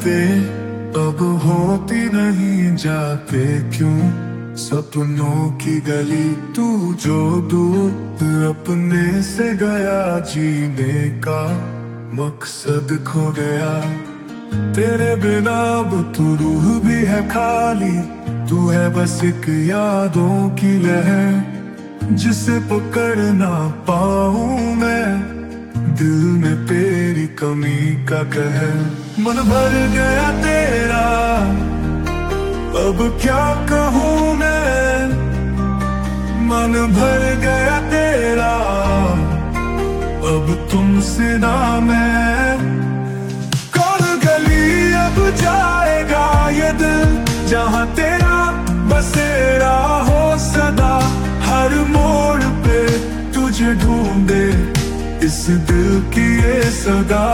बातें अब होती नहीं जाते क्यों। सपनों की गली तू जो दूर अपने से गया, जीने का मकसद खो गया। तेरे बिना अब तू रूह भी है खाली, तू है बस एक यादों की लहर जिसे पकड़ ना पाऊं मैं। दिल में तेरी कमी का कहर, मन भर गया तेरा अब क्या कहूँ मैं। मन भर गया तेरा अब तुमसे ना मैं। कौन गली अब जाएगा ये दिल जहाँ तेरा बसेरा हो सदा। हर मोड़ पे तुझे ढूंढे इस दिल की ये सदा।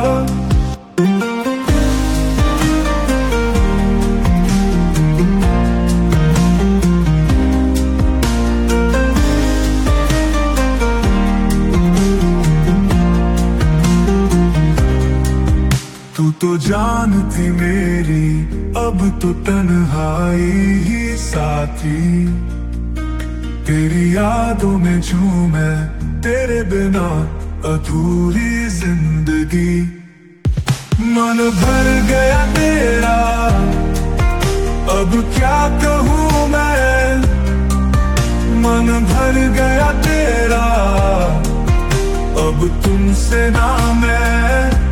तू तो जान थी मेरी, अब तो तन्हाई ही साथी। तेरी यादों में झूमे तेरे बिना अधूरी जिंदगी। मन भर गया तेरा अब क्या कहूँ मैं। मन भर गया तेरा अब तुमसे ना मैं।